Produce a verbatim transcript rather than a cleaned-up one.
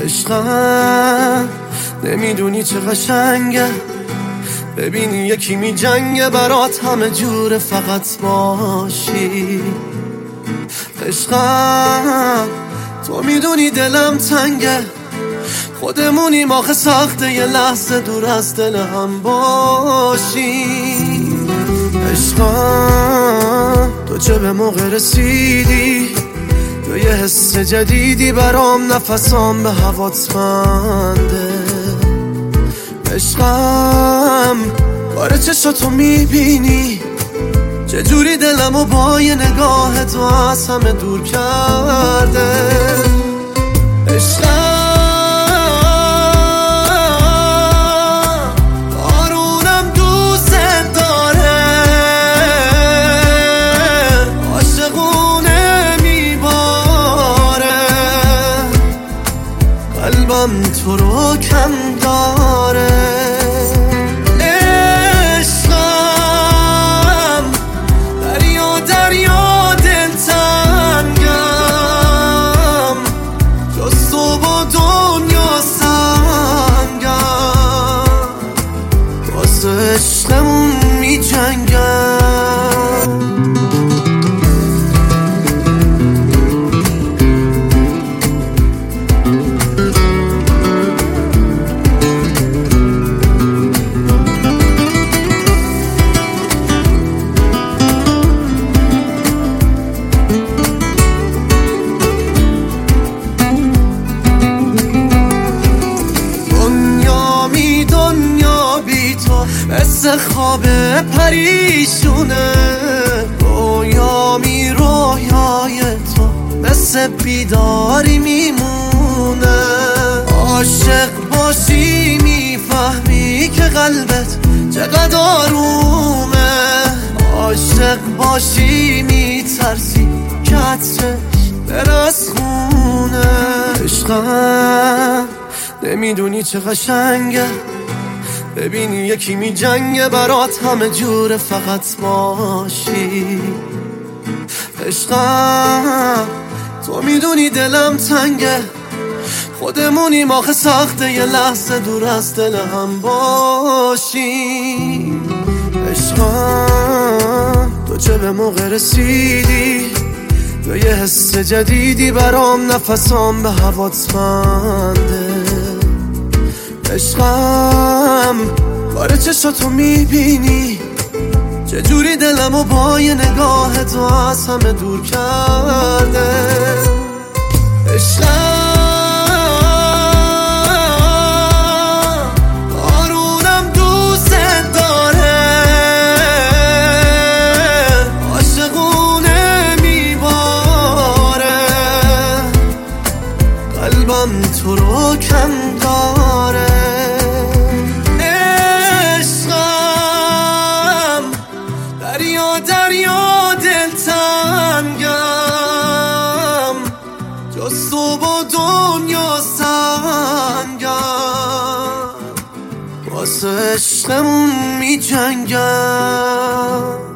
عشقم نمیدونی چه قشنگه، ببینی یکی می جنگه برات همه جوره فقط باشی. عشقم تو میدونی دلم تنگه، خودمونیم آخه سخته یه لحظه دور از دل هم باشی. عشقم تو چه به موقع رسیدی، تو یه حس جدیدی برام، نفسام به هوات بنده. عشقم کار چشاتو میبینی، چجوری دلمو با یه نگاه تو از همه دور کرده. عشقم بارونم دوست داره، عاشقونه میباره، قلبم تو رو کم داره. عشقمون می جنگم، دنیا می دنیا بی تو مثل خواب پریشونه، رویامی رویای تو مثل بیداری میمونه. عاشق باشی میفهمی که قلبت چقدر آرومه، عاشق باشی میترسی که عطرش بره از خونه. عشقم نمیدونی چه قشنگه، ببینی یکی می جنگه برات همه جوره فقط باشی. عشقم تو میدونی دلم تنگه، خودمونیم آخه سخته یه لحظه دور از دل هم باشی. عشقم تو چه به موقع رسیدی، تو یه حس جدیدی برام، نفسام به هوات بنده. عشقم کار چشاتو میبینی، چجوری دلمو با یه نگاه تو از همه دور کرده. عشقم بارونم دوست داره، عاشقونه میباره، قلبم تو رو کم داره. دریا دریا دلتنگم، جز تو با دنیا سنگم، واسه عشقمون می جنگم.